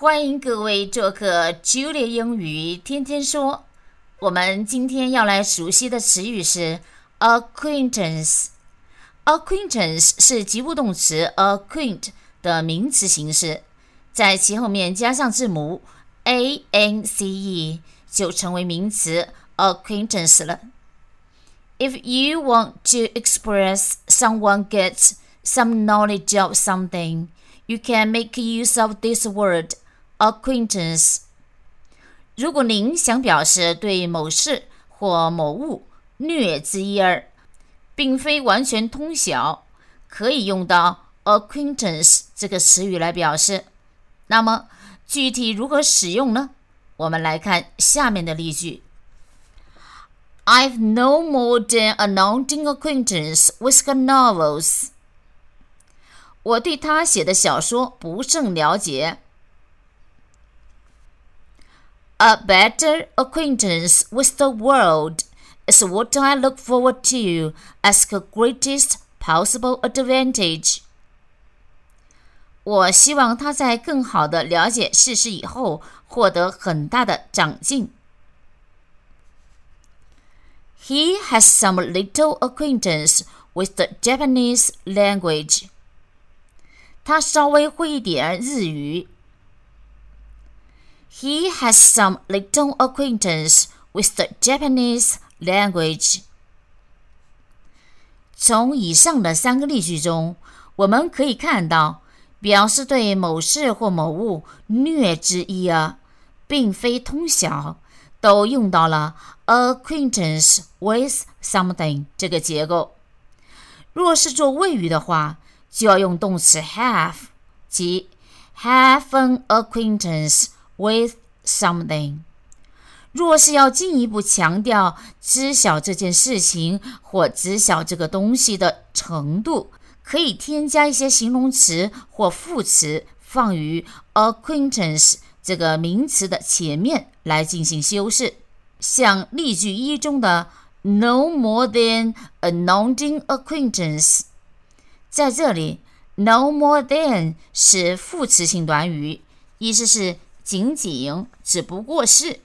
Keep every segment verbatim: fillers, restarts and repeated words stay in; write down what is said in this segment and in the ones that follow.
欢迎各位做客 Julia 英语天天说。我们今天要来熟悉的词语是 acquaintance。acquaintance 是及物动词 acquaint 的名词形式，在其后面加上字母 A N C E 就成为名词 acquaintance 了。If you want to express someone gets some knowledge of something, you can make use of this word, acquaintance. 如果您想表示对某事或某物略知一二，并非完全通晓，可以用到 acquaintance 这个词语来表示。那么具体如何使用呢？我们来看下面的例句。I've no more than a knowing acquaintance with her novels. 我对他写的小说不甚了解。A better acquaintance with the world is what I look forward to as the greatest possible advantage. 我希望他在更好地了解世事以后，获得很大的长进。He has some little acquaintance with the Japanese language. 他稍微会一点日语。He has some little acquaintance with the Japanese language. 从以上的三个例句中，我们可以看到，表示对某事或某物略知一二，并非通晓，都用到了 acquaintance with something 这个结构。若是做谓语的话，就要用动词 have， 即 have an acquaintance with something。 若是要进一步强调知晓这件事情或知晓这个东西的程度，可以添加一些形容词或副词放于 acquaintance 这个名词的前面来进行修饰。像例句一中的 no more than a knowing acquaintance， 在这里 no more than 是副词性短语，意思是仅仅，只不过是。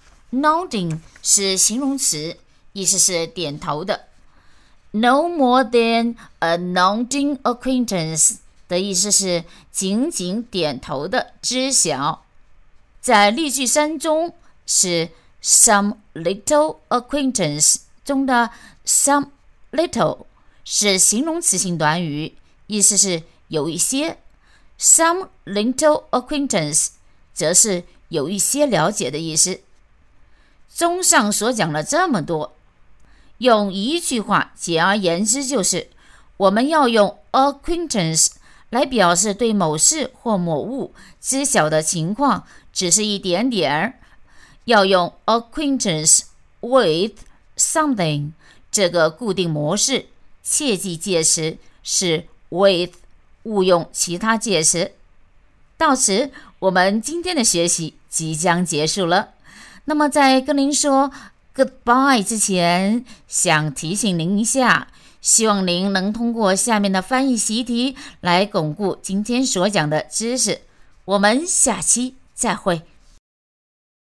nodding 是形容词，意思是点头的。No more than a nodding acquaintance 的意思是仅仅点头的知晓。在例句三中是 some little acquaintance 中的 some little 是形容词性短语，意思是有一些。some little acquaintance 则是有一些了解的意思。综上所讲了这么多，用一句话简而言之，就是我们要用 acquaintance 来表示对某事或某物知晓的情况只是一点点，要用 acquaintance with something 这个固定模式，切记介词是 with， 勿用其他介词。到此，我们今天的学习即将结束了。那么在跟您说 goodbye 之前，想提醒您一下，希望您能通过下面的翻译习题来巩固今天所讲的知识。我们下期再会。